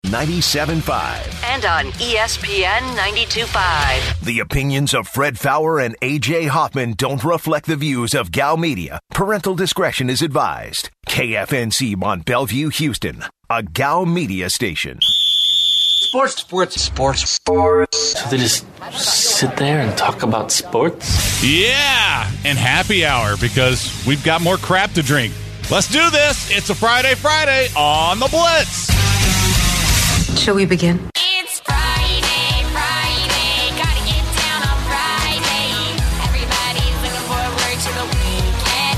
97.5. And on ESPN 92.5. The opinions of Fred Faour and A.J. Hoffman don't reflect the views of Gal Media. Parental discretion is advised. KFNC Mont Bellevue, Houston, a Gal Media station. Sports. So they just sit there and talk about sports? Yeah, and happy hour because we've got more crap to drink. Let's do this. It's a Friday on the Blitz. Shall we begin? It's Friday, gotta get down on Friday. Everybody's looking forward to the weekend.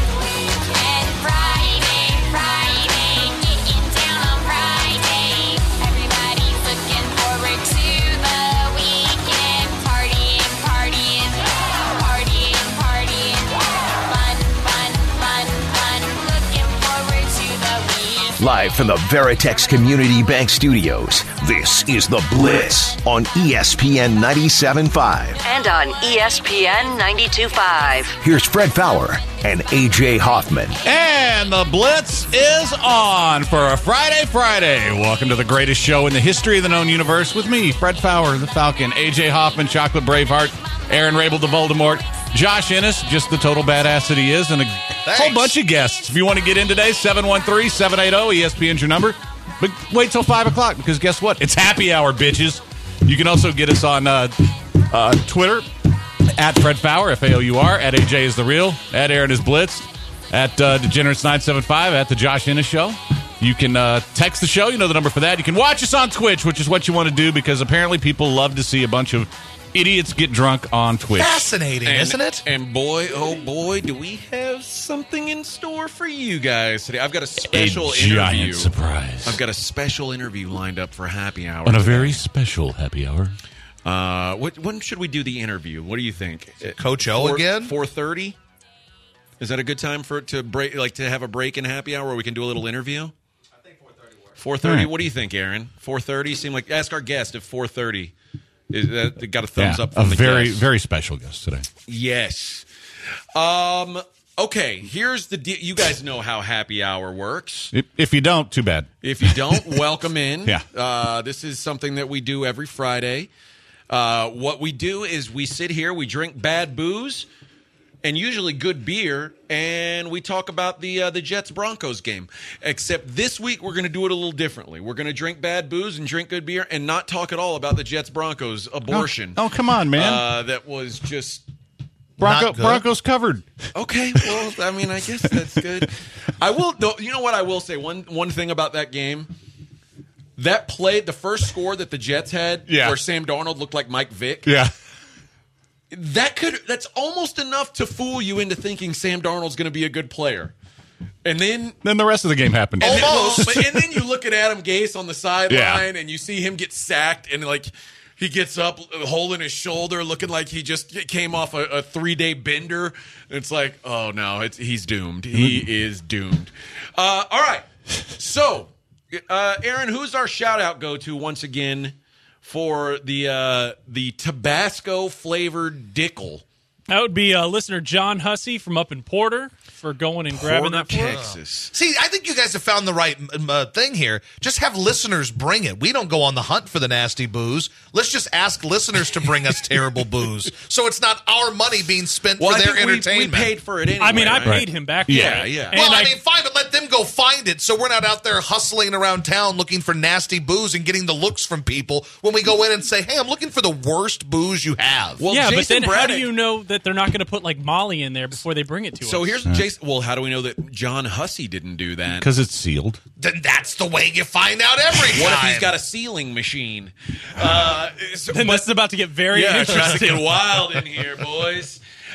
Friday, getting down on Friday. Everybody's looking forward to the weekend. Partying. Fun. Looking forward to the weekend. Live from the Veritex Community Bank Studios, this is The Blitz on ESPN 97.5. And on ESPN 92.5. Here's Fred Faour and A.J. Hoffman. And the Blitz is on for a Friday. Welcome to the greatest show in the history of the known universe with me, Fred Faour, the Falcon, A.J. Hoffman, Chocolate Braveheart, Aaron Rabel, the Voldemort, Josh Ennis, just the total badass that he is, and a whole bunch of guests. If you want to get in today, 713-780, ESPN's your number. But wait till 5 o'clock, because guess what? It's happy hour, bitches. You can also get us on Twitter, at Fred Faour, F-A-O-U-R, at AJ is the real, at Aaron is Blitz, at Degenerates975, at the Josh Ennis Show. You can text the show. You know the number for that. You can watch us on Twitch, which is what you want to do, because apparently people love to see a bunch of idiots get drunk on Twitch. Fascinating, isn't it? And boy, oh boy, do we have something in store for you guys today. I've got a special interview. Giant surprise. I've got a special interview lined up for happy hour. On a very special happy hour. When should we do the interview? What do you think? Coach O again? 4:30? Is that a good time for it to break, like to have a break in happy hour where we can do a little interview? I think 4:30 works. 4:30. Right. What do you think, Aaron? 4:30 seem like, ask our guest if 4:30. Is that got a thumbs up from the guest. Very special guest today. Yes. Okay, here's the deal. You guys know how happy hour works. If you don't, too bad. If you don't, welcome in. Yeah. This is something that we do every Friday. What we do is we sit here, we drink bad booze, and usually good beer, and we talk about the Jets-Broncos game. Except this week, we're going to do it a little differently. We're going to drink bad booze and drink good beer and not talk at all about the Jets-Broncos abortion. Oh, come on, man. That was just... Broncos covered. Okay, well, I mean, I guess that's good. I will, though, you know what I will say? One thing about that game, that play, the first score that the Jets had, where Sam Darnold looked like Mike Vick. Yeah. That's almost enough to fool you into thinking Sam Darnold's going to be a good player. And then the rest of the game happened. And then you look at Adam Gase on the sideline and you see him get sacked and like he gets up, hole in his shoulder, looking like he just came off a 3-day bender. It's like, oh no, he's doomed. He is doomed. All right. So, Aaron, who's our shout out go to once again for the Tabasco flavored Dickel? That would be listener John Hussey from up in Porter for going and grabbing that for Texas. See, I think you guys have found the right thing here. Just have listeners bring it. We don't go on the hunt for the nasty booze. Let's just ask listeners to bring us terrible booze, so it's not our money being spent for their entertainment. We paid for it anyway. I mean, I paid him back for it. Yeah. Well, I mean, fine, but let them go find it, so we're not out there hustling around town looking for nasty booze and getting the looks from people when we go in and say, hey, I'm looking for the worst booze you have. Well, yeah, Jason but then how do Braddock, you know that they're not going to put like Molly in there before they bring it to us? So here's Jason. Well, how do we know that John Hussey didn't do that? Because it's sealed. Then that's the way you find out every time. What if he's got a sealing machine? Then this is about to get very trying to interesting. get wild in here, boys.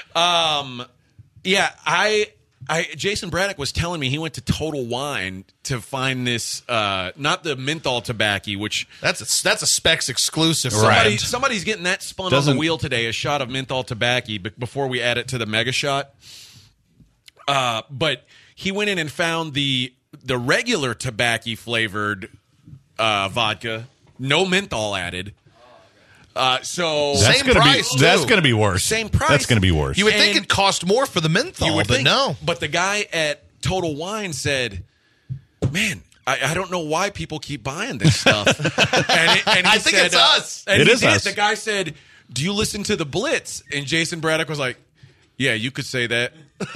Jason Braddock was telling me he went to Total Wine to find this, not the menthol tobacco, which that's a Specs exclusive. Somebody's getting that spun on the wheel today. A shot of menthol tobacco before we add it to the mega shot. But he went in and found the regular tobacco flavored vodka, no menthol added. So that's same price. That's going to be worse. Same price. That's going to be worse. You would think it cost more for the menthol, but no. But the guy at Total Wine said, "Man, I don't know why people keep buying this stuff. and he I think said, it's us. And It he is did. us. The guy said, "Do you listen to the Blitz?" And Jason Braddock was like, "Yeah, you could say that."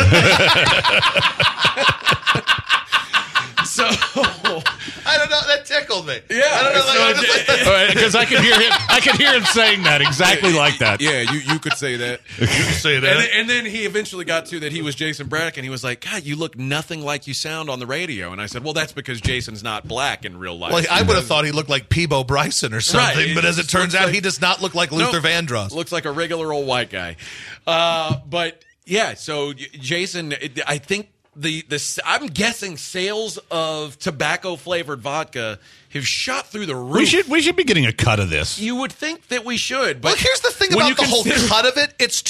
So I don't know. That tickled me. Yeah. I don't know. Like, I'm just like, Because I could hear him saying that exactly like that. Yeah, you could say that. you can say that. And then he eventually got to that he was Jason Braddock, and he was like, "God, you look nothing like you sound on the radio." And I said, "Well, that's because Jason's not black in real life." Well, I would have thought he looked like Peebo Bryson or something, Right. but as it It turns looks out, like- he does not look like Luther Vandross. Looks like a regular old white guy. But yeah, so Jason, I think I'm guessing sales of tobacco flavored vodka have shot through the roof. We should be getting a cut of this. You would think that we should, but Well, here's the thing when about you the whole consider- cut of it. It's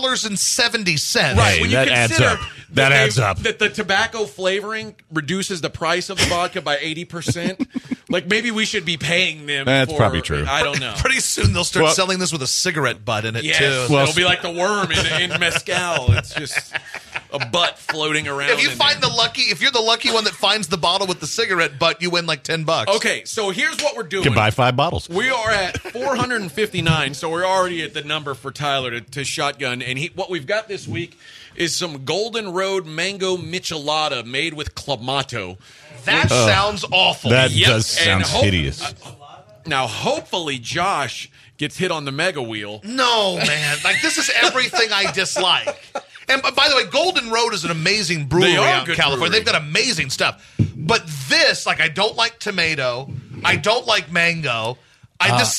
$2.70. Right, Hey, when you that adds consider up. That adds they've- up. That the tobacco flavoring reduces the price of the vodka by 80%. Like maybe we should be paying them. That's for, probably true. I don't know. Pretty soon they'll start Well- selling this with a cigarette butt in it Yes, too. Well, it'll be like the worm in mezcal. It's just a butt floating around. if you in find there. if you're the lucky one that finds the bottle with the cigarette butt, you win like $10. Okay, so here's what we're doing. You can buy 5 bottles. We are at 459, so we're already at the number for Tyler to shotgun. And what we've got this week is some Golden Road Mango Michelada made with Clamato. That sounds awful. That Yep, does and sound hideous. Now, hopefully, Josh gets hit on the mega wheel. No, man. Like, this is everything I dislike. And by the way, Golden Road is an amazing brewery They are out in good California. brewery. They've got amazing stuff. But this, like, I don't like tomato. I don't like mango. That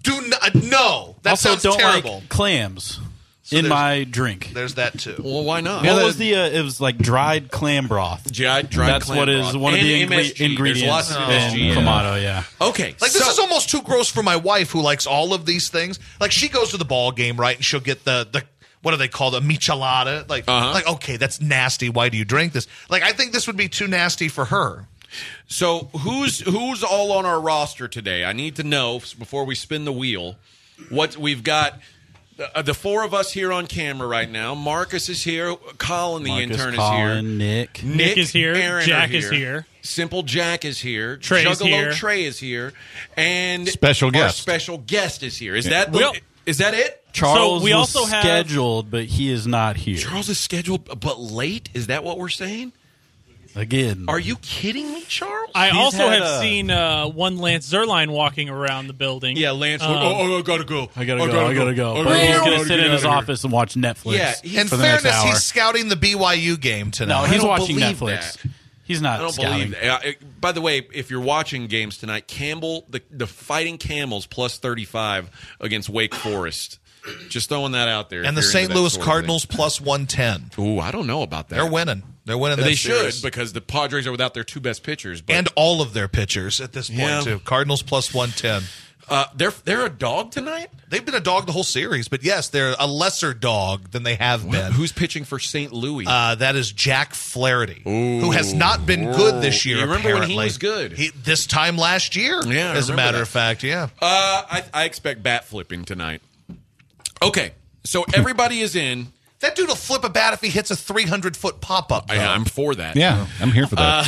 also, sounds don't terrible. like clams in there's- my drink. There's that too. Well, why not? What was the? It was like dried clam broth. Dried That's clam what is broth. one of And the MSG. There's ingredients lots of in MSG. Clamato. Yeah. Okay, Like, this is almost too gross for my wife, who likes all of these things. Like, she goes to the ball game, right, and she'll get the what do they call the michelada? Like, okay, that's nasty. Why do you drink this? Like, I think this would be too nasty for her. So who's all on our roster today? I need to know before we spin the wheel. What we've got. The 4 of us here on camera right now. Marcus is here. Colin, the intern, is here. Nick. Nick is here. Aaron Jack are is here. Simple Jack is here. Trey's Juggalo here. Trey is here. And Special our guest. special guest is here. Is that Well- is that it? Charles we was also have- scheduled, but he is not here Charles is scheduled but late? Is that what we're saying? again. Are you kidding me, Charles? I He's also had have seen one Lance Zerline walking around the building. Yeah, Lance. Um, I gotta go. I gotta go. But he's gonna sit in his office and watch Netflix. Yeah, he- In for the next fairness, hour. he's scouting the BYU game No, tonight. he's don't watching believe Netflix. that. He's I not don't scouting. believe that. By the way, if you're watching games tonight, Campbell, the Fighting Camels plus 35 against Wake Forest. Just throwing that out there. and if the you're St. into that Louis sort of Cardinals plus 110. thing. Ooh, I don't know about that. They're winning. They're winning. They that should series. because the Padres are without their 2 best pitchers. But And all of their pitchers at this point Yeah. too. Cardinals plus 110. they're a dog tonight. They've been a dog the whole series, but yes, they're a lesser dog than they have been. Who's pitching for St. Louis? That is Jack Flaherty, who has not been good this year. You remember when he apparently. was good? This time last year, Yeah, I as a remember matter that. of fact, yeah. I expect bat flipping tonight. Okay, so everybody is in. That dude will flip a bat if he hits a 300-foot pop-up. though. I'm for that. Yeah, I'm here for that.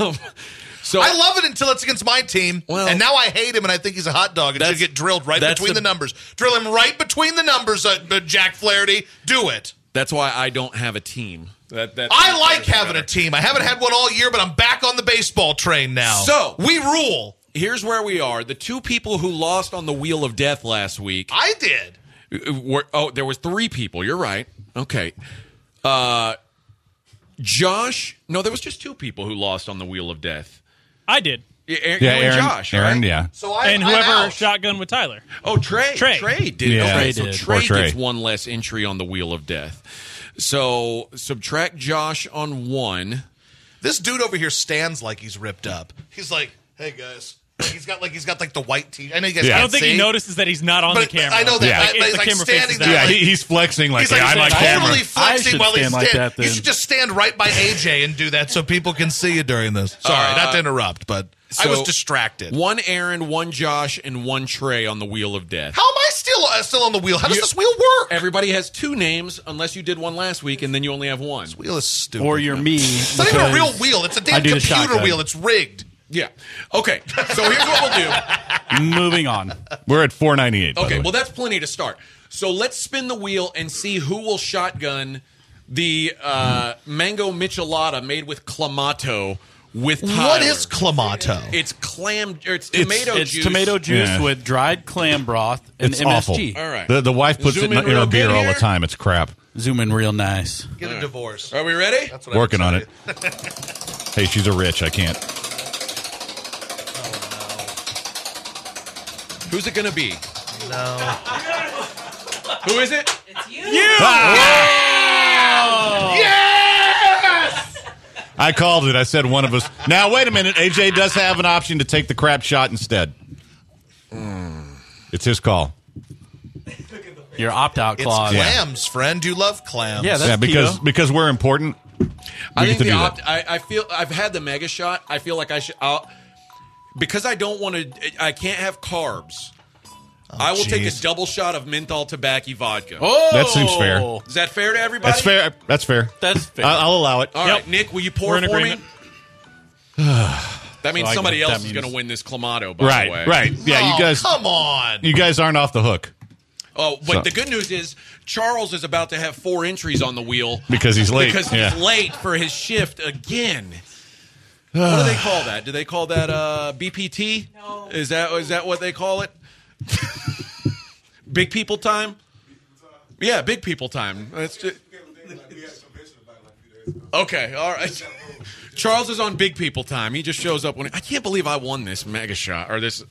So I love it until it's against my team, Well, and now I hate him, and I think he's a hot dog. And should that's- get drilled right that's between the- the numbers. Drill him right between the numbers, Jack Flaherty. Do it. that's why I don't have a team. I like having a team. I haven't had one all year, but I'm back on the baseball train now. So- we rule. Here's where we are. The 2 people who lost on the Wheel of Death last week. I did. There was 3 people. You're right. Okay. Josh. No, there was just 2 people who lost on the Wheel of Death. I did. Aaron, Yeah, you and Aaron. Josh. Aaron, right? yeah. So And I'm whoever out. shotgun with Tyler. Oh, Trey. Trey. did. Yeah, okay, Trey so did. Trey Poor Trey. gets 1 less entry on the Wheel of Death. So subtract Josh on 1. This dude over here stands like he's ripped up. He's like, "Hey guys." He's got the white tee. I know you guys Yeah. can't I don't think see. he notices that he's not on But the camera. I know that. Yeah. But he's The like camera standing faces there. that Yeah, like, he's flexing like, he's like I'm on totally camera. I flexing should while he's stand like standing. that, then. You should just stand right by AJ and do that so people can see you during this. Sorry, not to interrupt, but I was distracted. 1 Aaron, 1 Josh, and 1 Trey on the Wheel of Death. How am I still on the wheel? How does this wheel work? Everybody has 2 names unless you did 1 last week, and then you only have 1. Wheel is stupid. Or you're me. It's not even a real wheel. It's a damn I do the computer shotgun. wheel. It's rigged. Yeah. Okay. So here's what we'll do. Moving on. We're at $4.98. Okay, well, that's plenty to start. So let's spin the wheel and see who will shotgun the mango michelada made with clamato with Tyler. What is clamato? It's tomato juice. It's tomato juice with dried clam broth and It's MSG. awful. All right. The wife puts Zoom it in in her real beer good all the here. time. It's crap. Zoom in real nice. Get a divorce. Are we ready? That's what I Working would on say. it. Hey, she's a rich. I can't. Who's it going to be? No. Who is it? I called it. I said one of us. Now, wait a minute. AJ does have an option to take the crap shot instead. It's his call. Your opt-out It's clause. clams, friend. You love clams. Yeah, that's because we're important. I We think get to the do that. I feel I've had the mega shot. I feel like I should because I don't want to. I can't have carbs. I will take a jeez. double shot of menthol tobacco vodka. Oh, That seems fair. Is that fair to everybody? That's fair. That's fair. That's fair. I'll allow it. All right, Nick, will you pour We're in for agreement. me? That means So I somebody guess else that is going to means- win this clamato. By the way, Right. Yeah, Oh, you guys. come on. You guys aren't off the hook Oh, but So- the good news is Charles is about to have 4 entries on the wheel because he's late. because Yeah. he's late for his shift again. What do they call that? Do they call that BPT? No. Is that what they call it? Big people time? Yeah, big people time. That's just... Okay, all right. Charles is on big people time. He just shows up when I can't believe I won this mega shot or this.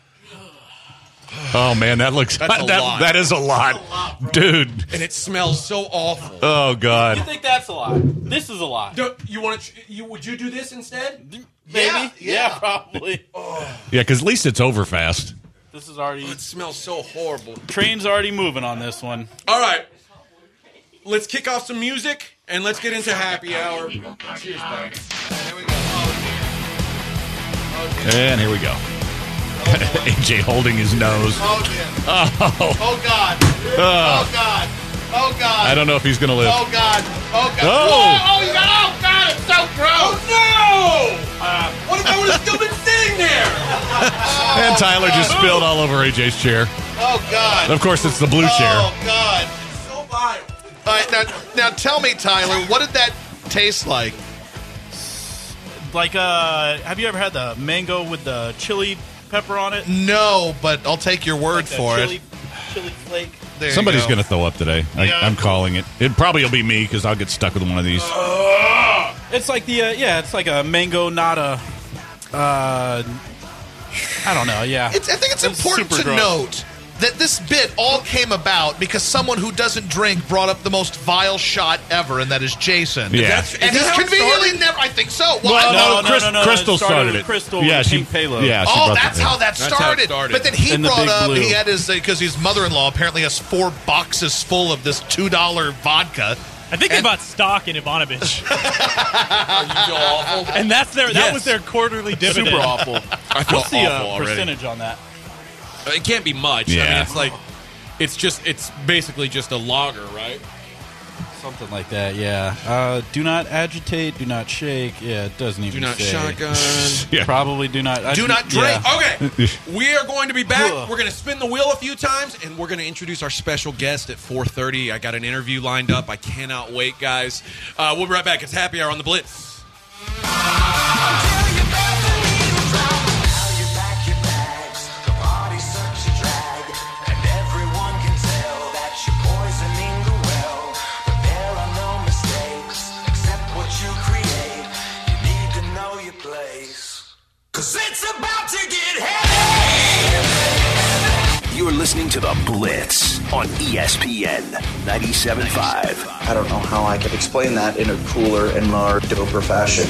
Oh man, that looks. That's a lot. That is a lot, dude. And it smells so awful. Oh You god. think that's a lot? This is a lot. You want to? Would you do this instead? Maybe? Yeah, probably. Yeah, because at least it's over fast. This is already... It smells so horrible. Train's already moving on this one. All right, let's kick off some music and let's get into happy hour. Cheers, buddy. And here we go. AJ holding his nose. Oh, dear. Oh, Oh, God. Oh, God. Oh, God. I don't know if he's gonna live. Oh, God. Oh, God. Oh. Whoa, oh, you got, oh, God, it's so gross. No! What if I would have still been sitting there? And Tyler just spilled all over AJ's chair. Oh, God. Of course, it's the blue chair. Oh, God. So vile. All right, now tell me, Tyler, what did that taste like? Like, have you ever had the mango with the chili pepper on it? No, but I'll take your word Like the for chili, it. chili flake. There you Somebody's go. going to throw up today. I'm calling it. It probably will be me because I'll get stuck with one of these. It's like the, it's like a mango, not a, I don't know, yeah. I think it's important super to gross. note that this bit all came about because someone who doesn't drink brought up the most vile shot ever, and that is Jason. Yeah. Is And that he's how it conveniently started? never. I think so. Well, No, no, no, Crystal it started started with it. Crystal yeah, with the she, pink payload. Yeah, she Oh, brought that's how that That's how it started. started. But then he And the brought big up, blue. he had his, because his mother-in-law apparently has 4 boxes full of this $2 vodka. I think they bought stock in Ivanovich, You feel awful. and that Yes. was their quarterly dividend. Super awful. I feel What's the awful already. percentage on that? It can't be much. I Yeah. mean, it's like, it's basically just a lager, right? Something like that, yeah. Do not agitate, do not shake. Yeah, it doesn't even Do not say. shotgun. Yeah. Probably do not. Do not drink. Okay, we are going to be back. Ugh. We're going to spin the wheel a few times, and we're going to introduce our special guest at 4:30. I got an interview lined up. I cannot wait, guys. We'll be right back. It's Happy Hour on the Blitz. You're listening to The Blitz on ESPN 97.5. I don't know how I could explain that in a cooler and more doper fashion.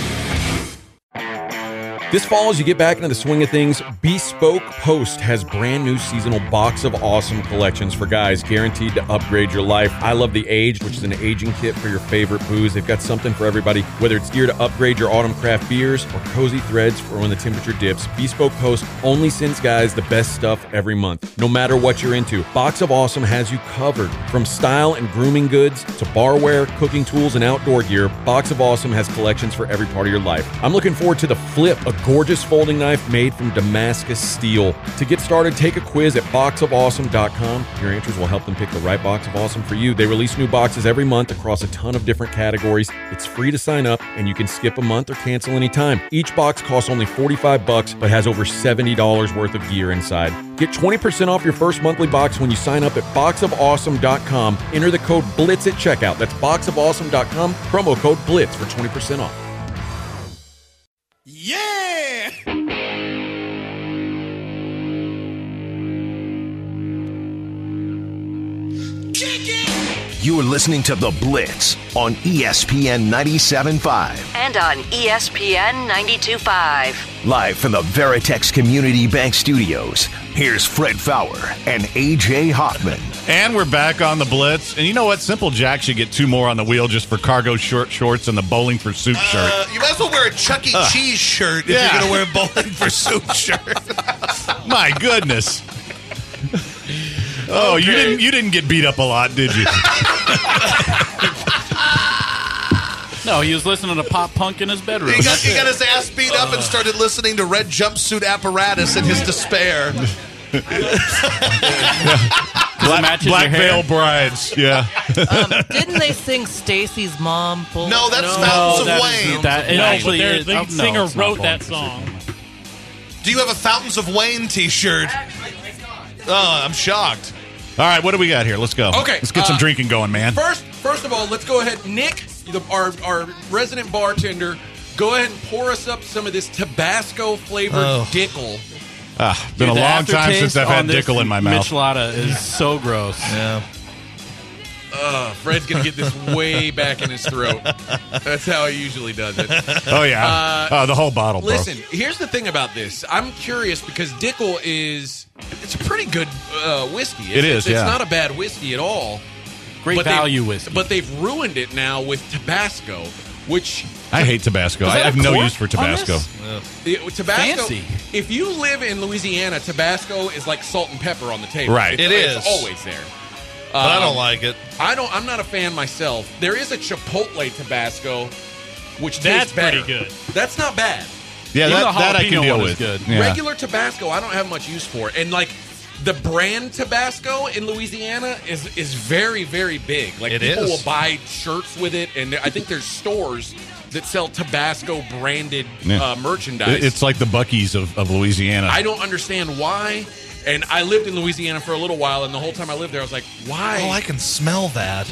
This fall, as you get back into the swing of things, Bespoke Post has brand new seasonal Box of Awesome collections for guys guaranteed to upgrade your life. I love the Aged, which is an aging kit for your favorite booze. They've got something for everybody, whether it's gear to upgrade your autumn craft beers or cozy threads for when the temperature dips. Bespoke Post only sends guys the best stuff every month, no matter what you're into. Box of Awesome has you covered. From style and grooming goods to barware, cooking tools, and outdoor gear, Box of Awesome has collections for every part of your life. I'm looking forward to the flip of gorgeous folding knife made from Damascus steel. To get started, take a quiz at boxofawesome.com. Your answers will help them pick the right box of awesome for you. They release new boxes every month across a ton of different categories. It's free to sign up, and you can skip a month or cancel anytime. Each box costs only $45, but has over $70 worth of gear inside. Get 20% off your first monthly box when you sign up at boxofawesome.com. Enter the code BLITZ at checkout. That's boxofawesome.com, promo code BLITZ for 20% off. Yeah! You're listening to The Blitz on ESPN 97.5. And on ESPN 92.5. Live from the Veritex Community Bank Studios, here's Fred Fowler and A.J. Hoffman. And we're back on the Blitz. And you know what? Simple Jack should get 2 more on the wheel just for cargo short shorts and the Bowling for Soup shirt. You might as well wear a Chuck E. Cheese shirt if you're going to wear a Bowling for Soup shirt. My goodness. Oh, okay. You didn't get beat up a lot, did you? No, he was listening to pop punk in his bedroom. He got his ass beat up and started listening to Red Jumpsuit Apparatus in his despair. Black Veil Brides, yeah. Didn't they sing Stacy's Mom? No, that's Fountains of Wayne. The singer wrote that song. Do you have a Fountains of Wayne t-shirt? Oh, I'm shocked. All right, what do we got here? Let's go. Okay. Let's get some drinking going, man. First of all, let's go ahead. Nick, our resident bartender, go ahead and pour us up some of this Tabasco-flavored Dickel. Been a long time since I've had Dickel in my mouth. Michelada is so gross. Yeah. Fred's going to get this way back in his throat. That's how he usually does it. Oh, yeah. The whole bottle, bro. Listen, here's the thing about this. I'm curious because Dickel it's a pretty good whiskey. It's not a bad whiskey at all. Great value whiskey. But they've ruined it now with Tabasco, which... I hate Tabasco. I have no use for Tabasco. Tabasco. Fancy. If you live in Louisiana, Tabasco is like salt and pepper on the table. Right. It's always there. But I don't like it. I'm not a fan myself. There is a Chipotle Tabasco, which that's tastes better. pretty good. That's not bad. Yeah, that I can deal with. Good. Yeah. Regular Tabasco, I don't have much use for. And like the brand Tabasco in Louisiana is very, very big. Like people will buy shirts with it, and I think there's stores that sell Tabasco branded merchandise. It's like the Buc-ee's of Louisiana. I don't understand why. And I lived in Louisiana for a little while, and the whole time I lived there, I was like, why? Oh, I can smell that.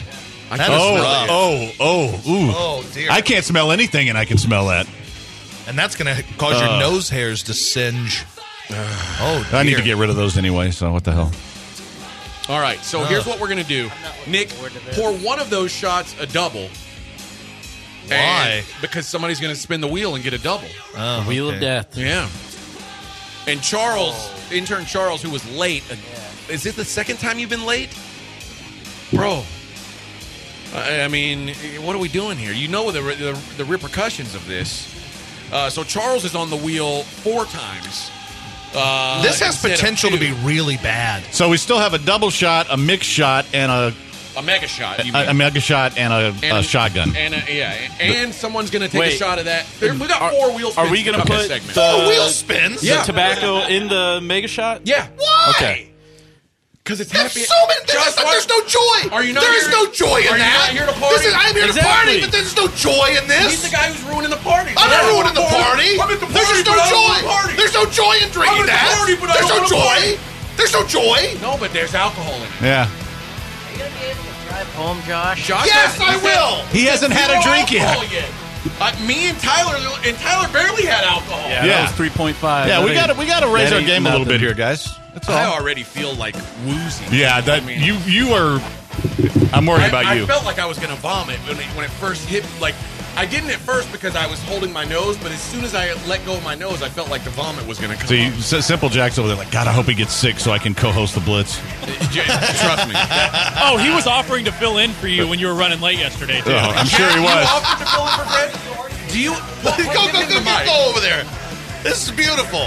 Oh, dear. I can't smell anything, and I can smell that. And that's going to cause your nose hairs to singe. Oh, dear. I need to get rid of those anyway, so what the hell? All right, so here's what we're going to do. Nick, pour one of those shots a double. Why? Because somebody's going to spin the wheel and get a double. Oh, the wheel of death. Yeah. And intern Charles, who was late. Is it the second time you've been late? Bro. I mean, what are we doing here? You know the repercussions of this. So Charles is on the wheel 4 times. This has potential to be really bad. So we still have a double shot, a mixed shot, and a mega shot. A mega shot and a shotgun. And someone's going to take a shot of that. We got 4 wheel spins. Are we going to put 4 wheel spins? The tobacco in the mega shot? Yeah. Why? Okay. Because it's There's happy. so many. There's no joy. Are you not? There is no joy in that. Are you not here to party? I'm here to party, but there's no joy in this. He's the guy who's ruining the party. I'm not ruining the party. There's just no joy. There's no joy in drinking that. There's no joy. There's no joy. No, but there's alcohol in it. Yeah. Are you going to be able to drive home, Josh? Yes, I will. He hasn't had a drink yet. Me and Tyler barely had alcohol. Yeah, that was 3.5. Yeah, we got to raise our game a little bit here, guys. That's all. I already feel like woozy. Yeah, you are. I'm worried about you. I felt like I was going to vomit when it first hit. Like I didn't at first because I was holding my nose, but as soon as I let go of my nose, I felt like the vomit was going to come. So Simple Jack's over there like, God, I hope he gets sick so I can co-host the Blitz. Trust me. Oh, he was offering to fill in for you when you were running late yesterday, too. Oh, I'm sure he was. You offered to fill in for Fred? Do you? Go over there. This is beautiful.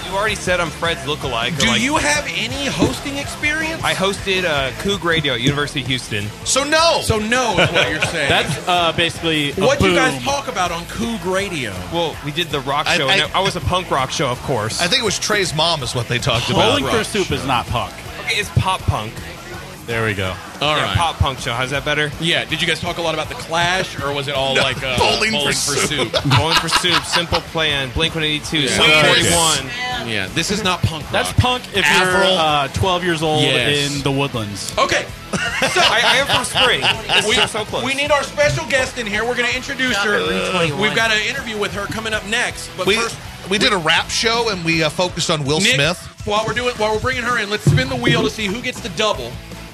You already said I'm Fred's lookalike. Do you have any hosting experience? I hosted Coug Radio at University of Houston. So no is what you're saying. That's basically what you guys talk about on Coug Radio. Well, we did the rock show. I was a punk rock show, of course. I think it was Trey's mom is what they talked about. Bowling for Soup is not punk. Okay, it's pop punk. There we go. All right. Pop punk show. How's that better? Yeah. Did you guys talk a lot about the Clash, or was it all like Bowling for Soup? Bowling for Soup, Simple Plan, Blink-182, Sum 41. Yeah, this is not punk rock. That's punk if you're 12 years old in the Woodlands. Okay. So, I am from Spring. It's so close. We need our special guest in here. We're going to introduce her. We've got an interview with her coming up next. But first, we did a rap show and we focused on Will Smith. While we're bringing her in, let's spin the wheel to see who gets the double.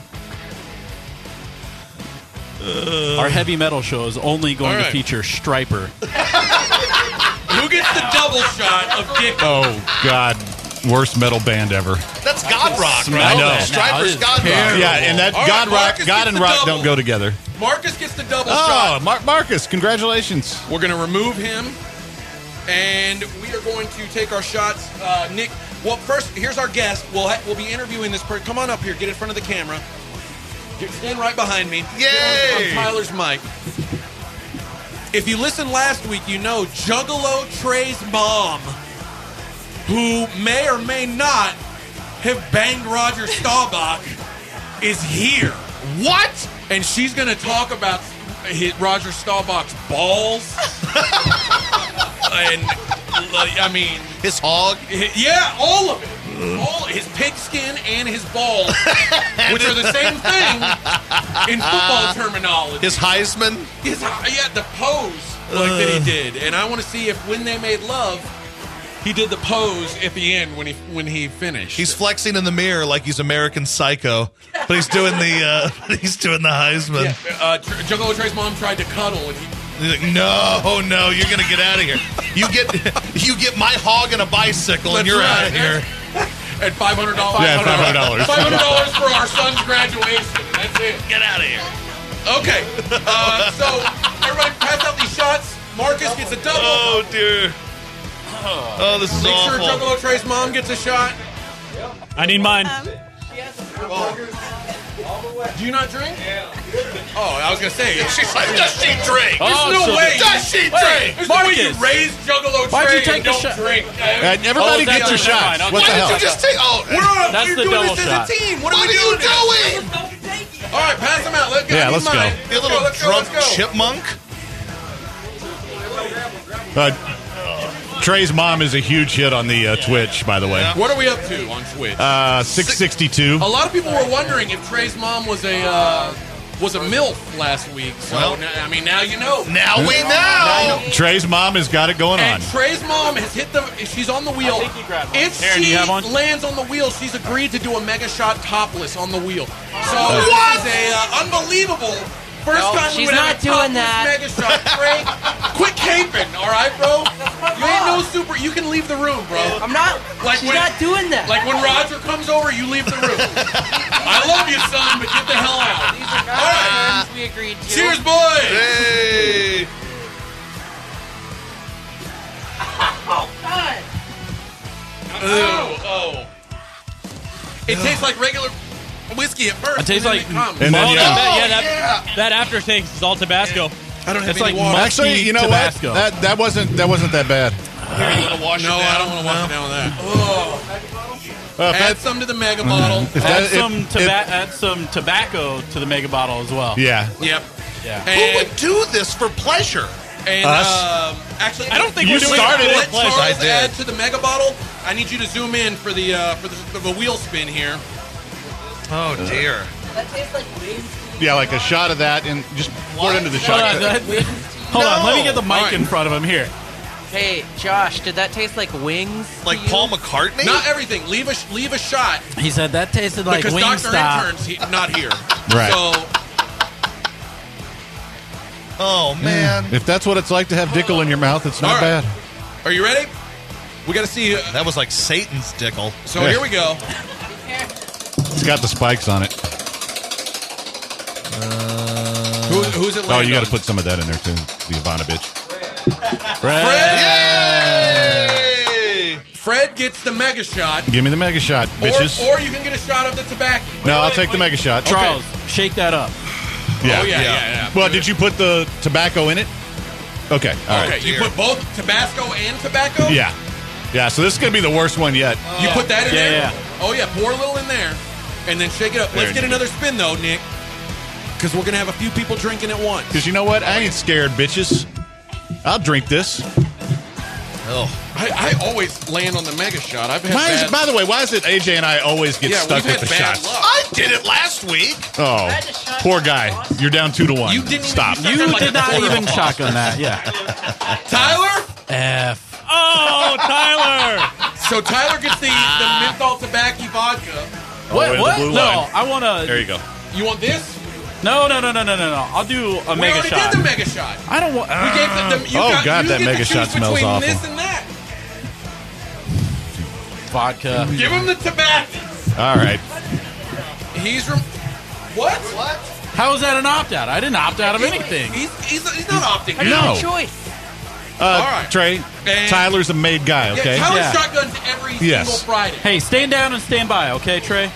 Our heavy metal show is only going to feature Stryper. Who gets the double shot of Dick? Oh, God. Worst metal band ever. That's God Rock, right? I know. Stryper's God Rock. Yeah, and that God and rock don't go together. Marcus gets the double shot. Oh, Marcus, congratulations. We're going to remove him, and we are going to take our shots. Nick, well, first, here's our guest. We'll be interviewing this person. Come on up here. Get in front of the camera. Stand right behind me. Yay! On Tyler's mic. If you listened last week, you know Juggalo Trey's mom, who may or may not have banged Roger Staubach, is here. What? And she's going to talk about Roger Staubach's balls. And, I mean... His hog? Yeah, all of it. All his pigskin and his balls, which are the same thing in football terminology. His Heisman? The pose that he did. And I want to see if when they made love, he did the pose at the end when he finished. He's flexing in the mirror like he's American Psycho, but he's doing the Heisman. Yeah. Juggalo Trey's mom tried to cuddle, and he's like, no, you're gonna get out of here. You get my hog and a bicycle, and you're out of here. And $500. Yeah, $500. $500 for our son's graduation. That's it. Get out of here. Okay. So everybody pass out these shots. Marcus gets a double. Oh dear. Oh, this is awful. Make sure Juggalo Trey's mom gets a shot. I need mine. Do you not drink? Oh, I was going to say. She's like, does she drink? There's no way. Does she drink? There's no way you raise Juggalo Trey and don't drink. Everybody gets your shots. What the hell? Why did you just take... Oh, that's we're the doing double this shot. as a team. What are you doing? All right, pass them out. Let's go. Yeah, let's go. You little drunk chipmunk. Trey's mom is a huge hit on the Twitch, by the way. What are we up to on Twitch? 662. A lot of people were wondering if Trey's mom was a MILF last week. So, now you know. Now we know. Trey's mom has got it going on. And Trey's mom has she's on the wheel. If she lands on the wheel, she's agreed to do a mega shot topless on the wheel. So this is a unbelievable first time we would have a topless mega shot. Trey, quit caping, all right, bro? You ain't no super. You can leave the room, bro. I'm not. She's not doing that. Like when Roger comes over, you leave the room. I love you, son, but get the hell out. These are not terms we agreed to. Cheers, boys. Hey. Oh, God. Oh. It tastes like regular whiskey at first. It tastes like... And then, that aftertaste is all Tabasco. I don't have it's any like water. Actually, you know Tabasco. what? That wasn't that bad. Here, you want to wash it down? I don't want to wash it down with that. Add some to the mega bottle. Add some tobacco to the mega bottle as well. Yeah. Yep. Yeah. Who would do this for pleasure? And us? Actually, I don't think you we're doing started it. it. Let Charles I did. add to the mega bottle. I need you to zoom in for the wheel spin here. Oh dear. That tastes like wings. Yeah, like a shot of that, and just pour it into the shot. Hold on, let me get the mic in front of him here. Hey, Josh, did that taste like wings? Like Paul McCartney? Not everything. Leave a shot. He said that tasted like Because Dr. Wingstop. Intern's not here. Right. So, Oh, man. If that's what it's like to have Dickel in your mouth, it's not All right. bad. are you ready? We got to see. That was like Satan's Dickel. So Yeah. here we go. It's got the spikes on it. Who's it? Oh, you got got to put some of that in there, too. The Ivanovich. Fred. Yay! Fred gets the mega shot. Give me the mega shot, bitches. Or you can get a shot of the tobacco. No, I'll take the mega shot. Charles, shake that up. Yeah. Oh, yeah. Well, did you put the tobacco in it? Okay. All right. Okay, you put both Tabasco and tobacco? Yeah. Yeah, so this is going to be the worst one yet. You put that in there? Yeah. Oh, yeah, pour a little in there. And then shake it up. Let's get another spin, though, Nick. Because we're going to have a few people drinking at once. Because you know what? I ain't scared, bitches. I'll drink this. Oh. I always land on the mega shot. I've had By the way, why is it AJ and I always get stuck with the shots? I did it last week. Oh, poor guy. You're down 2-1. You didn't Stop. You did not even shotgun that. Yeah. Tyler? F. Oh, Tyler! So Tyler gets the menthol tobacco vodka. What? the What? blue No, line. I want to. There you go. You want this? No. I'll do a We mega already shot. did the mega shot. I don't want. We gave the you Oh, got, God, you that get mega to shot choose smells between awful. this and that. vodka. Give him the tobacco. All right. What? How is that an opt out? I didn't opt out of anything. He's not opting out. No. Choice. All right. Trey, And- Tyler's a made guy, okay? Tyler Yeah. shotguns every Yes. single Friday. Hey, stand down and stand by, okay, Trey?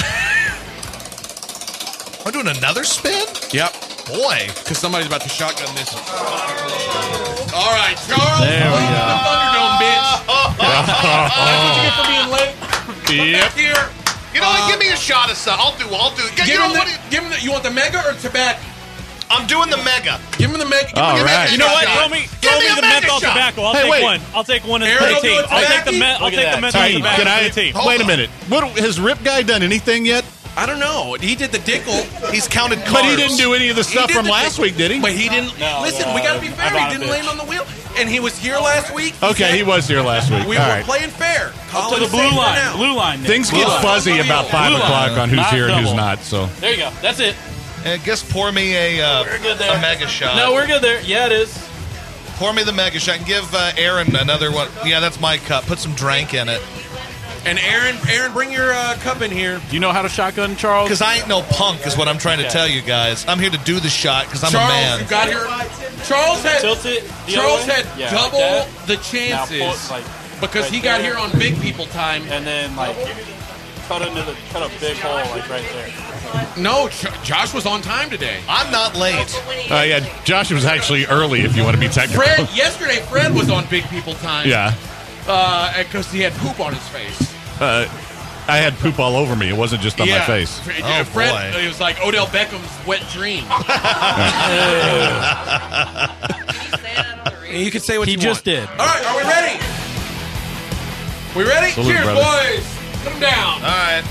I'm doing another spin? Yep. Boy. Because somebody's about to shotgun this. All right, Charles. There we the go. Thunderdome, bitch. That's what you get for being late. Come Yep. back here. You know what? Give me a shot of something. I'll do. Give him the, you want the mega or tobacco? I'm doing the mega. Give him the mega. All Give him the right. mega You know what? shot. Throw me Give me a the mega menthol shot. tobacco. I'll Hey, take wait. one. I'll take one as Aaron, for the don't team. do it I'll take the tobacco? I'll take the menthol Hey, tobacco can for I? the team. Wait a minute. What has Rip Guy done anything yet? I don't know. He did the dickle. He's counted cards. But he didn't do any of the stuff did from the last week, did he? But he didn't. No, listen, we got to be fair. I bought He a didn't bitch. land on the wheel. And he was here last week. Okay, he was here last week. We All were right. playing fair. To Colin the is blue safe for line. now. Blue line. Nick. Things Blue get line. fuzzy about 5 Blue o'clock line. on who's Not here and who's double. not. So There you go. That's it. I guess pour me a mega shot. No, we're good there. Yeah, it is. Pour me the mega shot and give Aaron another one. Yeah, that's my cup. Put some drink in it. And Aaron, bring your cup in here. You know how to shotgun, Charles? Because I ain't no punk, is what I'm trying to Okay. tell you guys. I'm here to do the shot because I'm Charles, a man. you got here. Charles had Tilt it the Charles other way. had Yeah, double like the Now chances put, like, because right he got there. here on big people time. And then like cut a big hole like right there. No, Josh was on time today. I'm not late. yeah, Josh was actually early. If you want to be technical. Fred was on big people time. Yeah. Because he had poop on his face. I had poop all over me. It wasn't just on my face. Oh, Fred, boy. it was like Odell Beckham's wet dream. You can say what He you just want. did. All right, are we ready? We ready? Salute, Cheers, brother. boys. Put him down. All right.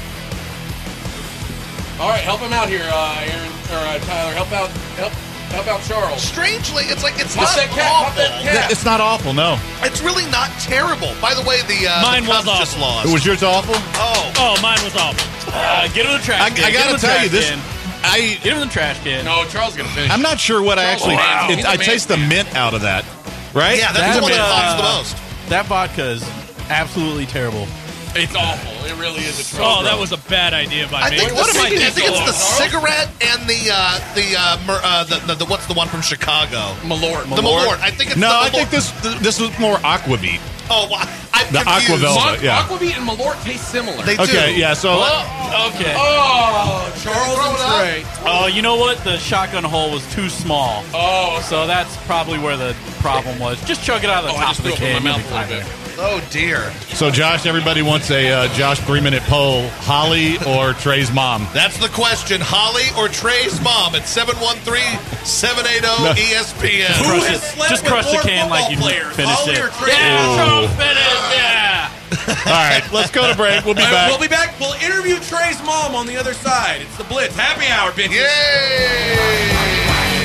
All right, help him out here, Aaron or Tyler. Help out Charles. Strangely, it's like it's Pop not that cat, pop that awful. cat. It's not awful, no. It's really not terrible. By the way, the Mine was Cubs just awful. lost. Was yours awful? Oh. Oh, mine was awful. Get him the trash I can. Get him gotta the tell trash you this. can. I Get him the trash can. No, Charles is gonna finish. I'm not sure what I actually. Wow. I He's a taste the man. mint out of that, right? Yeah, that's the one that pops the most. That vodka is absolutely terrible. It's awful. It really is. It's Oh, that was a bad idea by I me. think, What am I I think thinking? it's the cigarette and the what's the one from Chicago? Malort. The Malort. I think it's No, the I Malort. think this was more aquavit. Oh, well, I'm The confused. Aquavit. Yeah. Aquavit and Malort taste similar. They do. Okay, yeah. So Okay. Oh, Charles and Trey. Oh, you know what? The shotgun hole was too small. Oh, So that's probably where the problem was. Just chug it out of the I top just of the threw up in can. my You'll mouth be a little fine bit. Oh dear. So, Josh, everybody wants a Josh 3-minute poll: Holly or Trey's mom? That's the question. Holly or Trey's mom at 713-780-ESPN. Who Crush has it. slept Just with crush the more can like football you players, finished Holly it. or Trey? Yeah, Ooh. Charles finished. Yeah. All right, let's go to break. We'll be All right, back. we'll be back. We'll interview Trey's mom on the other side. It's the Blitz. Happy hour, bitches. Yay!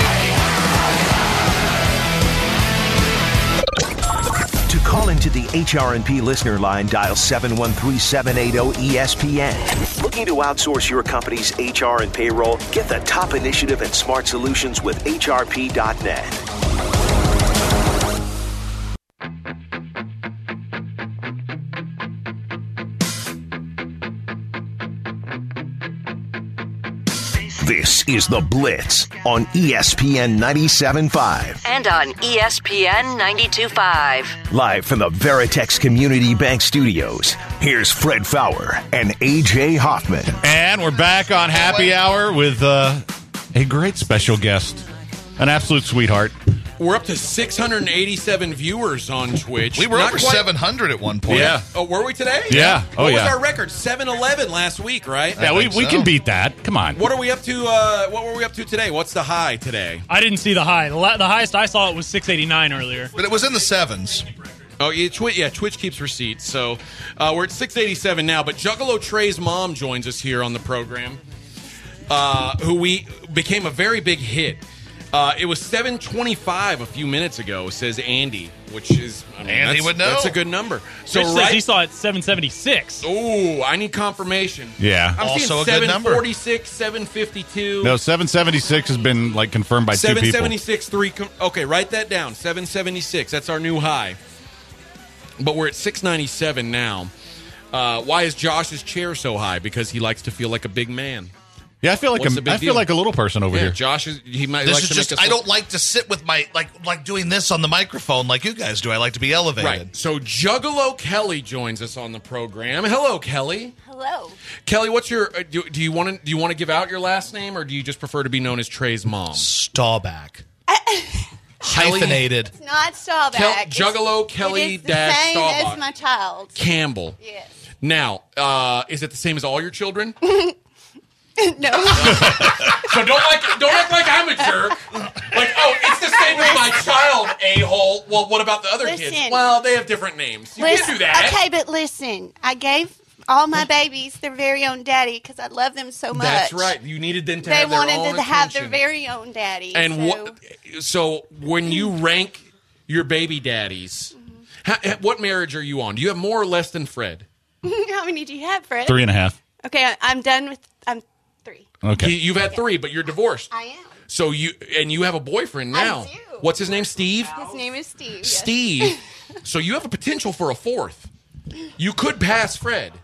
To call into the HRNP listener line, dial 713-780-ESPN. Looking to outsource your company's HR and payroll? Get the top initiative and smart solutions with HRP.net. This is The Blitz on ESPN 97.5. And on ESPN 92.5. Live from the Veritex Community Bank Studios, here's Fred Fowler and A.J. Hoffman. And we're back on Happy Hour with a great special guest, an absolute sweetheart. We're up to 687 viewers on Twitch. We were Not over quite- 700 at one point. Yeah. Oh, were we today? Yeah. Oh, what yeah. was our record? 711 last week, right? Yeah, we can beat that. Come on. What are we up to? What were we up to today? What's the high today? I didn't see the high. The highest I saw it was 689 earlier. But it was in the sevens. Oh, yeah, Twitch keeps receipts. So we're at 687 now. But Juggalo Trey's mom joins us here on the program, who we became a very big hit. It was 725 a few minutes ago, says Andy, which is Andy would know. That's a good number. So Rich says he saw it 776. Oh, I need confirmation. Yeah. I'm Also seeing a good number. 746, 752. No, 776 has been confirmed by two people. 776, okay, write that down. 776. That's our new high. But we're at 697 now. Why is Josh's chair so high? Because he likes to feel like a big man. Yeah, I feel like I feel like a little person over here. Josh he might. This like is to just. make us I don't like to sit with my like doing this on the microphone like you guys do. I like to be elevated. Right. So Juggalo Kelly joins us on the program. Hello, Kelly. Hello. Kelly, what's your? Do you want to give out your last name, or do you just prefer to be known as Trey's mom? Staubach. Hyphenated. It's not Staubach. Juggalo Kelly it is dash the same Staubach. as my child. Campbell. Yes. Now, is it the same as all your children? No. So don't act like I'm a jerk. Like, oh, it's the same as my child, a-hole. Well, what about the other kids? Listen. Well, they have different names. You can't do that. Okay, but listen, I gave all my babies their very own daddy because I love them so much. That's right. You needed them to They have their own wanted to have their attention. very own daddy. And so when you rank your baby daddies, what marriage are you on? Do you have more or less than Fred? How many do you have, Fred? 3.5. Okay, I'm done with. I'm 3. Okay. You've had 3, but you're divorced. I am. So you have a boyfriend now. I do. What's his name? Steve? His name is Steve. yes. Steve. So you have a potential for a 4th. You could pass Fred.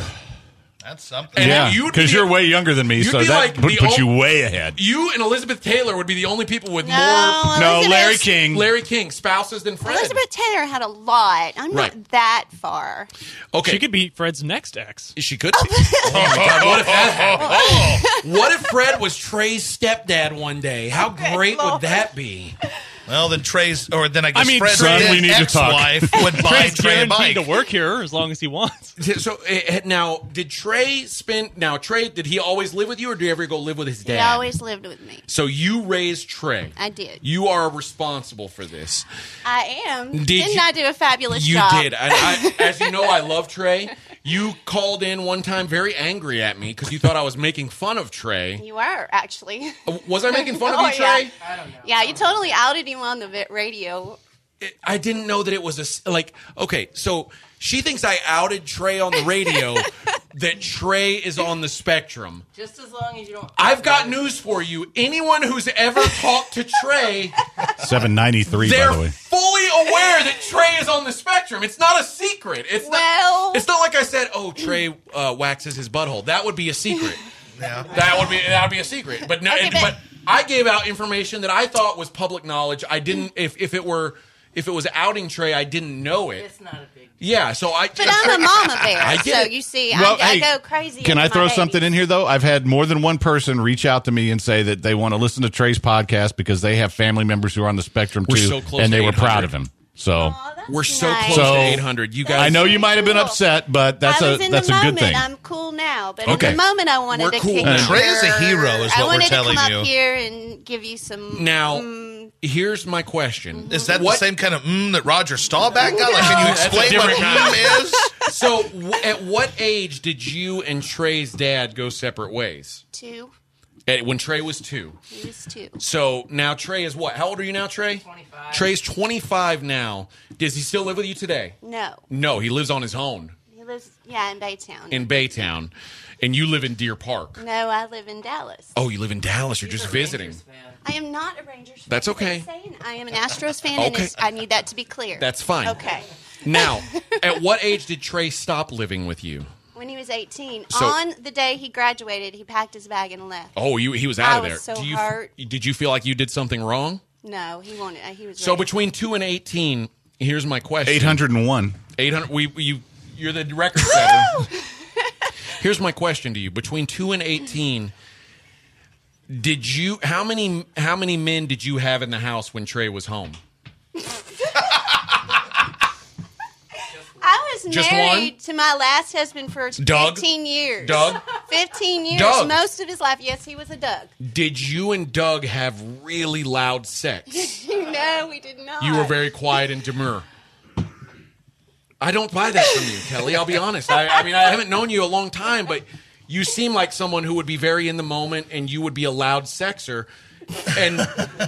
That's something. And Yeah, you'd because be- you're way younger than me, you'd so be that like would the put you way ahead. You and Elizabeth Taylor would be the only people with No, more. No, Elizabeth- Larry King. Larry King spouses than Fred. Elizabeth Taylor had a lot. I'm Right. not that far. Okay, She could be Fred's next ex. she could. Be. Oh my God! What if that happened? What if Fred was Trey's stepdad one day? How great would that be? Well, then then I guess I mean, Fred's son, we dead need to talk. ex-wife would buy Fred's Trey a guaranteed bike. to work here as long as he wants. So now, did Trey spend? Now, Trey, did he always live with you, or did he ever go live with his dad? He always lived with me. So you raised Trey. I did. You are responsible for this. I am. Did Didn't you- I do a fabulous You job? did. And as you know, I love Trey. You called in one time very angry at me because you thought I was making fun of Trey. You were, actually. Was I making fun of Oh, you, Trey? yeah. I don't know. Yeah, you totally outed him on the radio. I didn't know that it was okay, so she thinks I outed Trey on the radio that Trey is on the spectrum. Just as long as you don't. I've got news for you. Anyone who's ever talked to Trey, 793, by they're the way. fully aware that Trey is on the spectrum. It's not a secret. It's not like I said, oh, Trey waxes his butthole. That would be a secret. Yeah. That would be a secret. But no, Okay, but I gave out information that I thought was public knowledge. I didn't. If it was outing Trey, I didn't know it. It's not a big. Yeah, so I. But I'm a mama bear, I get so it. you see, Well, I hey, go crazy. Can over I throw my babies. something in here, though? I've had more than one person reach out to me and say that they want to listen to Trey's podcast because they have family members who are on the spectrum, We're too, so close and to they were 800. proud of him. So we're so nice. close to 800. You guys. I know you might have been upset, but that's I was a in that's the a moment. good thing. I'm cool now, but Okay. in the moment, I wanted We're to cool kick now. your- Trey is a hero, is I what we're wanted telling to come you. up here and give you some. Now, here's my question: Is that What- the same kind of that Roger Staubach got? Like, can you That's a explain what different kind. is? So, at what age did you and Trey's dad go separate ways? 2. When Trey was 2. He was 2. So now Trey is what? How old are you now, Trey? 25. Trey's 25 now. Does he still live with you today? No, No, he lives on his own he lives in Baytown. in Baytown, and you live in Deer Park. No, I live in Dallas. Oh, you live in Dallas. You're just visiting. I am not a Rangers fan. That's okay. I'm saying I am an Astros fan, and Okay. I need that to be clear. That's fine. Okay. Now, at what age did Trey stop living with you? When he was 18. So- On the day he graduated, he packed his bag and left. Oh, he was out of there. I was so hurt. Did you feel like you did something wrong? No, he wanted. He was. So ready. between 2 and 18, here's my question. 801. 800. You're the record setter. Here's my question to you. Between 2 and 18, how many men did you have in the house when Trey was home? I was Just married one? to my last husband for Doug? 15 years. Doug? 15 years. Doug. Most of his life. Yes, he was a Doug. Did you and Doug have really loud sex? No, we did not. You were very quiet and demure. I don't buy that from you, Kelly. I'll be honest. I mean, I haven't known you a long time, but you seem like someone who would be very in the moment, and you would be a loud sexer. And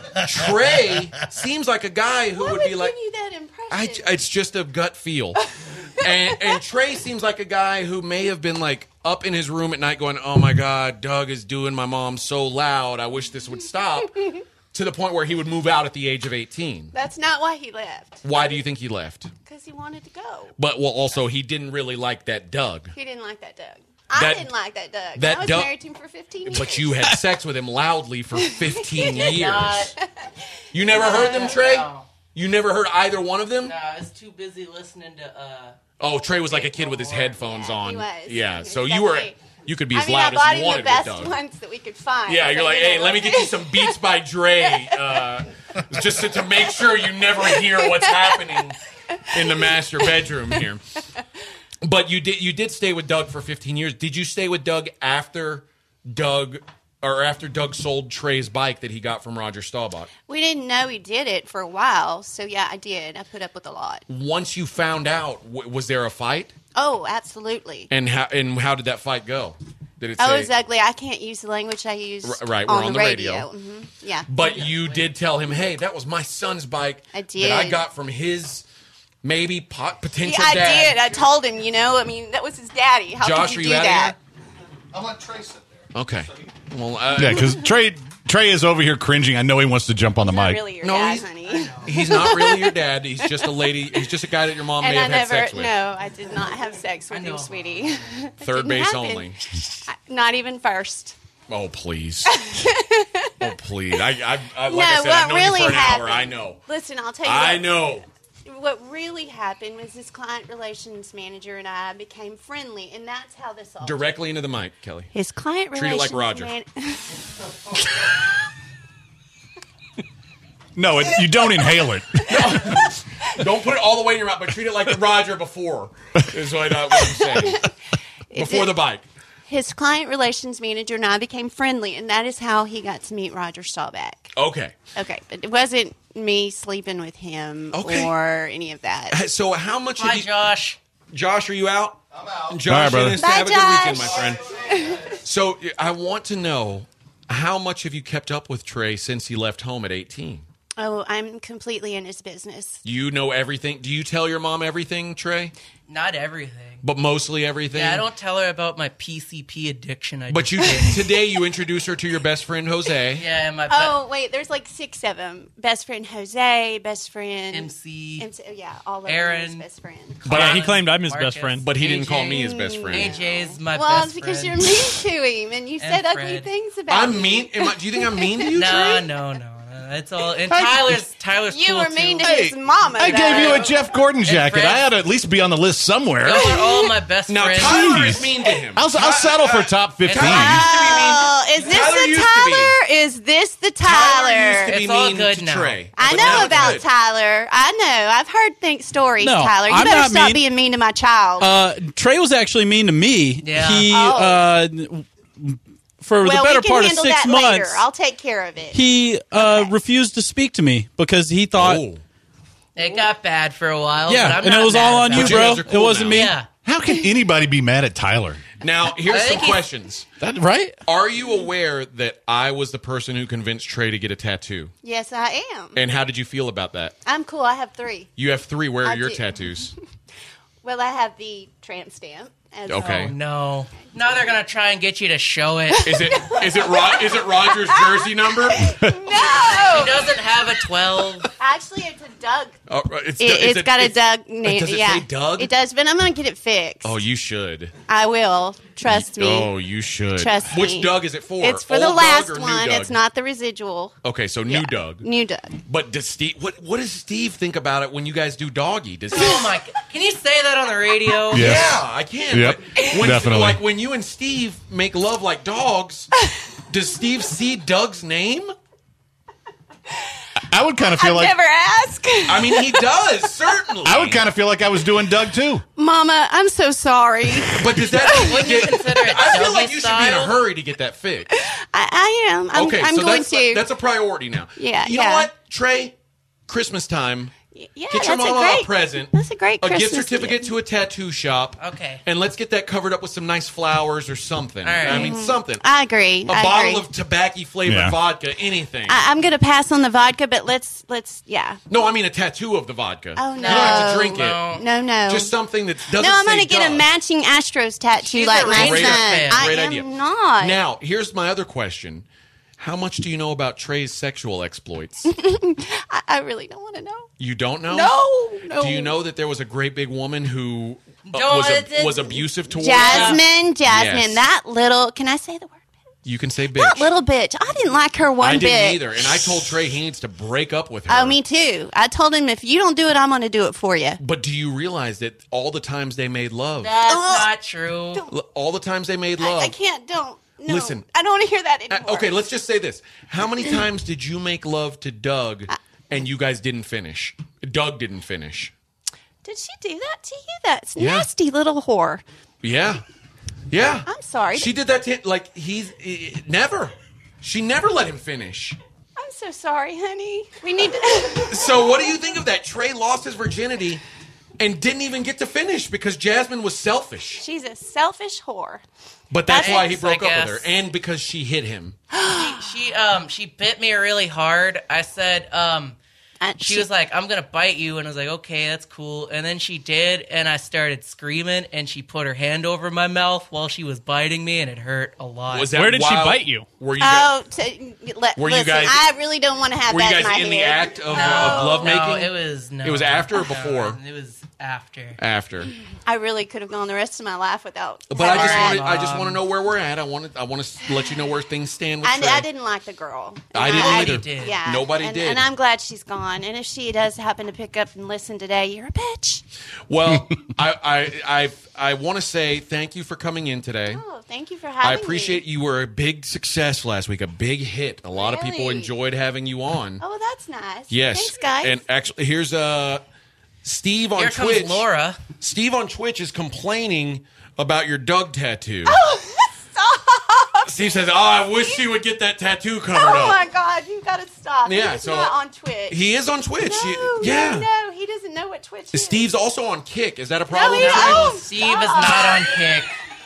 Trey seems like a guy who would be like, give you that impression? it's just a gut feel. And Trey seems like a guy who may have been like up in his room at night going, oh my God, Doug is doing my mom so loud. I wish this would stop. To the point where he would move out at the age of 18. That's not why he left. Why do you think he left? Because he wanted to go. But, well, also, he didn't really like that Doug. He didn't like that Doug. I didn't like that Doug. that I was Doug- married to him for 15 years. But you had sex with him loudly for 15 Did years. not. You never heard them, Trey? No. You never heard either one of them? No, I was too busy listening to. Oh, Trey was like a kid with his headphones on. he was. Yeah, He so was you were... definitely- You could be I as mean, loud I bought as you him wanted the best with Doug. ones that we could find. Yeah, you're So, like, you hey, know. let me get you some Beats by Dre, just to make sure you never hear what's happening in the master bedroom here. But you did stay with Doug for 15 years. Did you stay with Doug after Doug sold Trey's bike that he got from Roger Staubach? We didn't know he did it for a while, so yeah, I did. I put up with a lot. Once you found out, was there a fight? Oh, absolutely. And how did that fight go? Did it Oh, say? it was ugly. I can't use the language I use Right, we're on the radio. Mhm. Yeah. But you did tell him, hey, that was my son's bike I did. that I got from his maybe potential Yeah, I dad. did. I told him, I mean, that was his daddy. How Josh, could are you you do out that? I'll let Trey sit there. Okay. Well, Yeah, because Trey is over here cringing. I know he wants to jump on the mic. Really your dad, honey. he's not really your dad. He's just a lady. He's just a guy that your mom And may I have had never, sex with. no, I did not have sex with him, sweetie. That Third didn't base happen. only. Not even first. Oh, please. Oh, please. Like I No, said, I've what known really you for an happened? hour. I know. Listen, I'll tell you. I know. What really happened was this client relations manager and I became friendly, and that's how this all. Directly into the mic, Kelly. His client Treat it relations like Roger. No, you don't inhale it. Don't put it all the way in your mouth, but treat it like the Roger before. Is what I'm saying. Before the bike. His client relations manager and I became friendly, and that is how he got to meet Roger Staubach. Okay. Okay, but it wasn't me sleeping with him or any of that. So how much Hi, have you... Josh. Josh, are you out? I'm out. Josh, Bye, brother. Ennis, Bye, have a good weekend, my Josh. friend. So I want to know, how much have you kept up with Trey since he left home at 18? Oh, I'm completely in his business. You know everything. Do you tell your mom everything, Trey? Not everything. But mostly everything? Yeah, I don't tell her about my PCP addiction. But you today you introduced her to your best friend, Jose. Yeah, and my Oh, wait, there's like 6 of them. Best friend Jose, best friend... MC. Yeah, all of them Aaron. his best friend. But yeah, he claimed I'm his Marcus, best friend. But he didn't call AJ. me his best friend. AJ's my Well, best it's because friend. you're mean to him, and you said ugly Fred. things about him. I'm mean? Do you think I'm mean to you, No, Trey? no. It's all. And Tyler's You cool were mean too. to his mama, I gave you a though. Jeff Gordon jacket. Fred. I ought to at least be on the list somewhere. Y'all are all my best Now, friends. Tyler is mean to him. I'll settle for top 15. Oh, is this Tyler the used to be. Tyler? Is this the Tyler Tyler? used to be It's all mean good to now. Trey. I But now know it's about good. Tyler. I know. I've heard stories, No, Tyler. You I'm better not stop mean. being mean to my child. Trey was actually mean to me. Yeah. He, for well, the better we can part of handle 6 that months, later. I'll take care of it. he refused to speak to me because he thought, Oh. It got bad for a while. yeah, but I'm and not it was all mad on about you, But you bro. guys are cool It wasn't now. me. Yeah. How can anybody be mad at Tyler? Now, here's I some think he's- questions. That right? Are you aware that I was the person who convinced Trey to get a tattoo? Yes, I am. And how did you feel about that? I'm cool. I have 3. You have 3. Where are I your do. tattoos? Well, I have the tramp stamp. Okay. Oh, no. Now they're gonna try and get you to show it. Is it Roger's jersey number? No! He doesn't have a 12. Actually, it's a Doug. Oh, It's got a Doug name. Does it yeah. say Doug? It does, but I'm going to get it fixed. Oh, you should. I will. Trust me. Oh, you should. Trust me. Which Doug is it for? It's for Old the Doug last or new one. Doug? It's not the residual. Okay, so new Doug. New Doug. But does Steve? What does Steve think about it when you guys do doggy? Does he? Oh my! Can you say that on the radio? Yes. Yeah, I can. Yep, But when, definitely. Like when you and Steve make love like dogs, does Steve see Doug's name? I would kind of feel I've like never asked. I mean, he does certainly. I would kind of feel like I was doing Doug too. Mama, I'm so sorry. But does that? Wouldn't you consider it I feel doggy like you should be in a style? hurry to get that fixed. I am. I'm Okay, so going to. that's a priority now. Yeah, You know yeah. what, Trey? Christmas time. Yeah, Get your that's mama a great a present. That's a great A Christmas gift certificate to a tattoo shop. Okay. And let's get that covered up with some nice flowers or something. All right. I mean, something. I agree. A bottle of tobacco flavored vodka, anything. I'm going to pass on the vodka, but let's yeah. No, I mean a tattoo of the vodka. Oh, no. You don't have to drink it. No. Just something that doesn't No, I'm say going to get a Doug. matching Astros tattoo She's like a my Rangers son. fan. I Great am idea. not. Now, here's my other question. How much do you know about Trey's sexual exploits? I really don't want to know. You don't know? No. Do you know that there was a great big woman who Don't- was abusive towards you? Jasmine, Yes. that little, can I say the word? You can say bitch. That little bitch. I didn't like her one I bit. didn't either. And I told Trey he needs to break up with her. Oh, me too. I told him if you don't do it, I'm going to do it for you. But do you realize that all the times they made love, That's not true. all the times they made love, I can't, don't. No. Listen. I don't want to hear that anymore. okay, let's just say this. How many times did you make love to Doug and you guys didn't finish? Doug didn't finish. Did she do that to you? That's Yeah. nasty little whore. Yeah. Yeah. I'm sorry. She did that to him. Like, never. She never let him finish. I'm so sorry, honey. We need to... So what do you think of that? Trey lost his virginity and didn't even get to finish because Jasmine was selfish. She's a selfish whore. But that's why he I broke up guess. with her. And because she hit him. She bit me really hard. I said, she was like, I'm gonna bite you, and I was like, okay, that's cool. And then she did, and I started screaming, and she put her hand over my mouth while she was biting me, and it hurt a lot. Was that Where did she while- bite you? Were you Oh, guys, were you listen, guys- I really don't want to have were you that guys in my in the head. act of lovemaking? No, it was It was after or before? It was after. After. I really could have gone the rest of my life without. But I having just that. want to know where we're at. I want to let you know where things stand with Trey. I didn't like the girl. I didn't either. did. Yeah, Nobody and, did. and I'm glad she's gone. And if she does happen to pick up and listen today, you're a bitch. Well, I want to say thank you for coming in today. Oh, thank you for having I me. appreciate you were a big success last week, a big hit. A lot of people Really? enjoyed having you on. Oh, that's nice. Yes. Thanks, guys. And actually, here's Steve on Here comes Twitch. Laura. Steve on Twitch is complaining about your Doug tattoo. Oh, stop! Steve says, I wish she would get that tattoo covered Oh up. my God, you got to stop. Yeah, He's so- not on Twitch. He is on Twitch. No, yeah. no, he doesn't know what Twitch is. Steve's also on Kick. Is that a problem? he Trey? don't. Steve is not on Kick.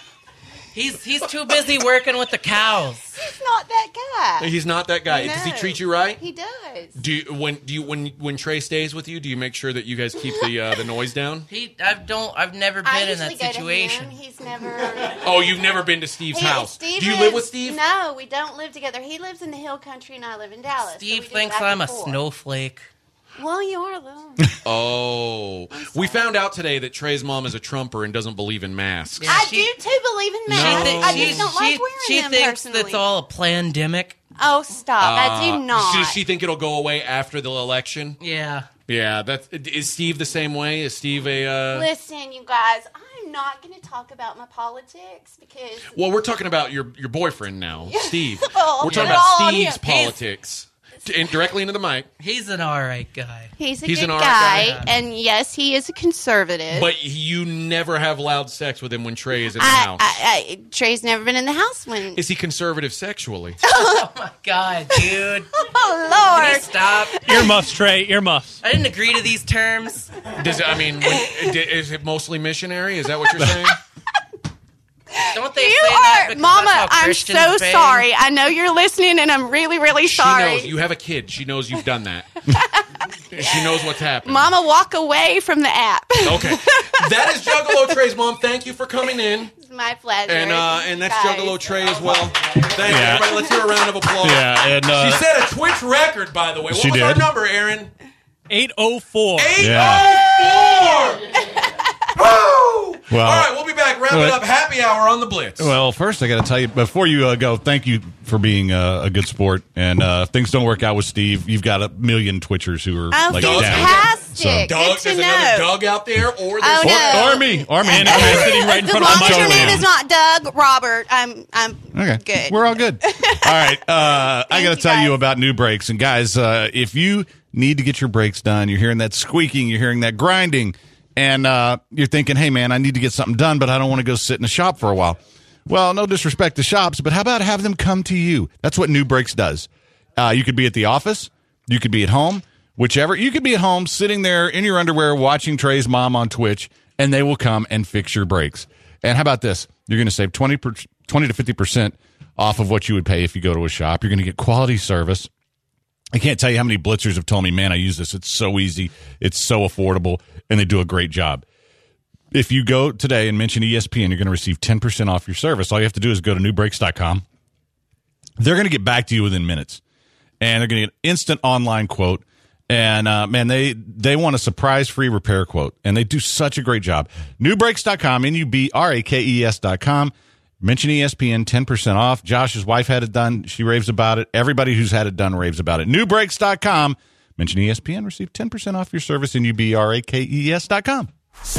He's too busy working with the cows. He's not that guy. He's not that guy. Does he No. treat you right? He does. When Trey stays with you, do you make sure that you guys keep the noise down? I've never I been in usually that go to situation. him. He's never. Oh, you've never been to Steve's house. Steve Do you lives- live with Steve? No, we don't live together. He lives in the hill country, and I live in Dallas. so Steve we do thinks back I'm and a forth. snowflake. Well, you are though. Oh, we found out today that Trey's mom is a Trumper and doesn't believe in masks. I do too believe in masks. No. I just don't like wearing She them thinks personally. that's all a pandemic. Oh, stop! I do not. Does she think it'll go away after the election? Yeah. Yeah, is Steve the same way? Is Steve a? Listen, you guys, I'm not going to talk about my politics because. Well, we're talking about your boyfriend now, Steve. Oh, We're talking put it all about on Steve's him. politics. Directly into the mic. He's an all right guy. He's a He's good an guy, alright guy. and yes, he is a conservative. But you never have loud sex with him when Trey is in the house. Trey's never been in the house when. Is he conservative sexually? Oh my God, dude. Oh Can you Lord! stop. Earmuffs, Trey. Earmuffs. I didn't agree to these terms. Is it mostly missionary? Is that what you're saying? Don't they You say that are, because Mama. that's how I'm Christians so bang? sorry. I know you're listening, and I'm really, really She sorry. knows. You have a kid. She knows you've done that. She knows what's happening. Mama, walk away from the app. Okay. That is Juggalo Trey's mom. Thank you for coming in. It's my pleasure. And that's Guys. Juggalo Trey as well. Thank you, everybody. Let's hear a round of applause. Yeah, and she set a Twitch record, by the way. What she was our did. number, Aaron? 804. 804! Woo! Well, all right, we'll be back. Wrap it up. Happy hour on the Blitz. Well, first I got to tell you, before you go, thank you for being a good sport. And if things don't work out with Steve, you've got a million Twitchers who are like down. Fantastic. Doug, there's another Doug out there, or there's or me. And I'm sitting right in front of As long my as your phone. name is not Doug, Robert, I'm Okay. good. We're all good. All right. I got to tell you about new brakes. And guys, if you need to get your brakes done, you're hearing that squeaking, you're hearing that grinding, and you're thinking, hey, man, I need to get something done, but I don't want to go sit in a shop for a while. Well, no disrespect to shops, but how about have them come to you? That's what New Brakes does. You could be at the office. You could be at home. Whichever. You could be at home sitting there in your underwear watching Trey's mom on Twitch, and they will come and fix your brakes. And how about this? You're going to save 20 to 50% off of what you would pay if you go to a shop. You're going to get quality service. I can't tell you how many blitzers have told me, man, I use this. It's so easy. It's so affordable, and they do a great job. If you go today and mention ESPN, you're going to receive 10% off your service. All you have to do is go to newbrakes.com. They're going to get back to you within minutes, and they're going to get an instant online quote. And, man, they want a surprise-free repair quote, and they do such a great job. Newbrakes.com, NUBRAKES.com. Mention ESPN, 10% off. Josh's wife had it done. She raves about it. Everybody who's had it done raves about it. Newbrakes.com. Mention ESPN, receive 10% off your service, NUBRAKES.com.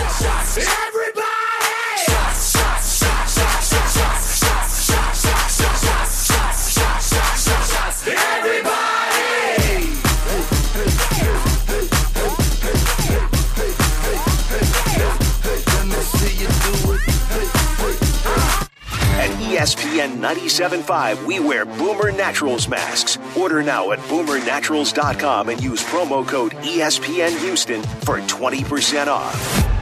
At ESPN 97.5, we wear Boomer Naturals masks. Order now at boomernaturals.com and use promo code ESPN Houston for 20% off.